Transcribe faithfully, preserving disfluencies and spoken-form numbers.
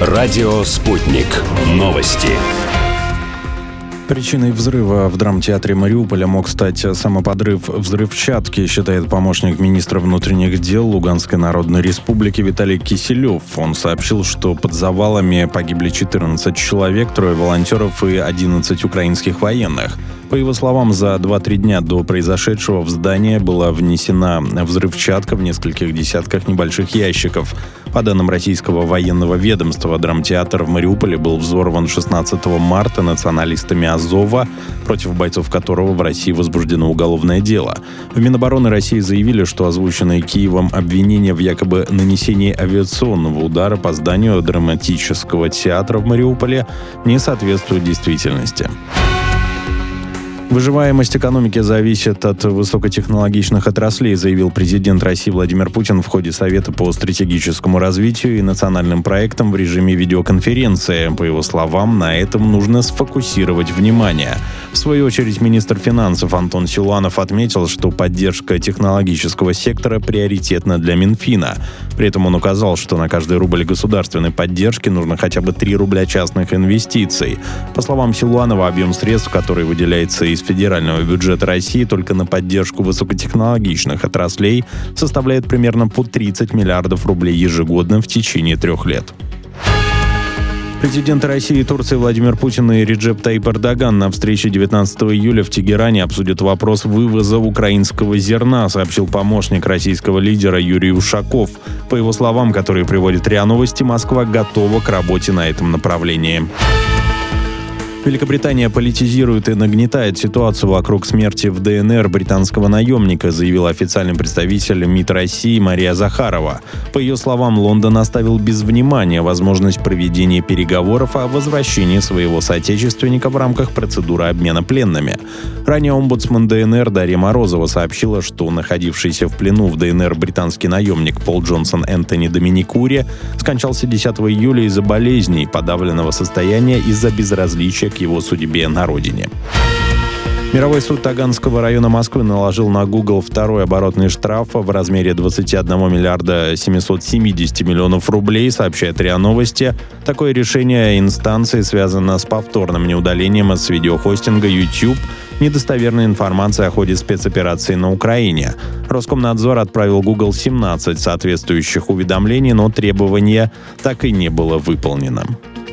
Радио «Спутник». Новости. Причиной взрыва в драмтеатре Мариуполя мог стать самоподрыв взрывчатки, считает помощник министра внутренних дел Луганской Народной Республики Виталий Киселев. Он сообщил, что под завалами погибли четырнадцать человек, трое волонтеров и одиннадцать украинских военных. По его словам, за два-три дня до произошедшего в здание была внесена взрывчатка в нескольких десятках небольших ящиков. По данным российского военного ведомства, драмтеатр в Мариуполе был взорван шестнадцатого марта националистами Азова, против бойцов которого в России возбуждено уголовное дело. В Минобороны России заявили, что озвученные Киевом обвинения в якобы нанесении авиационного удара по зданию драматического театра в Мариуполе не соответствуют действительности. Выживаемость экономики зависит от высокотехнологичных отраслей, заявил президент России Владимир Путин в ходе Совета по стратегическому развитию и национальным проектам в режиме видеоконференции. По его словам, на этом нужно сфокусировать внимание. В свою очередь, министр финансов Антон Силуанов отметил, что поддержка технологического сектора приоритетна для Минфина. При этом он указал, что на каждый рубль государственной поддержки нужно хотя бы три рубля частных инвестиций. По словам Силуанова, объем средств, который выделяется из федерального бюджета России только на поддержку высокотехнологичных отраслей, составляет примерно по тридцать миллиардов рублей ежегодно в течение трех лет. Президенты России и Турции Владимир Путин и Реджеп Таyyip Эрдоган на встрече девятнадцатого июля в Тегеране обсудят вопрос вывоза украинского зерна, сообщил помощник российского лидера Юрий Ушаков. По его словам, которые приводит РИА Новости, Москва готова к работе на этом направлении. Великобритания политизирует и нагнетает ситуацию вокруг смерти в ДНР британского наемника, заявила официальный представитель МИД России Мария Захарова. По ее словам, Лондон оставил без внимания возможность проведения переговоров о возвращении своего соотечественника в рамках процедуры обмена пленными. Ранее омбудсмен ДНР Дарья Морозова сообщила, что находившийся в плену в ДНР британский наемник Пол Джонсон Энтони Доминикури скончался десятого июля из-за болезней, подавленного состояния из-за безразличия к его судьбе на родине. Мировой суд Таганского района Москвы наложил на Google второй оборотный штраф в размере двадцать один миллиард семьсот семьдесят миллионов рублей, сообщает РИА Новости. Такое решение инстанции связано с повторным неудалением с видеохостинга YouTube недостоверной информации о ходе спецоперации на Украине. Роскомнадзор отправил Google семнадцать соответствующих уведомлений, но требование так и не было выполнено.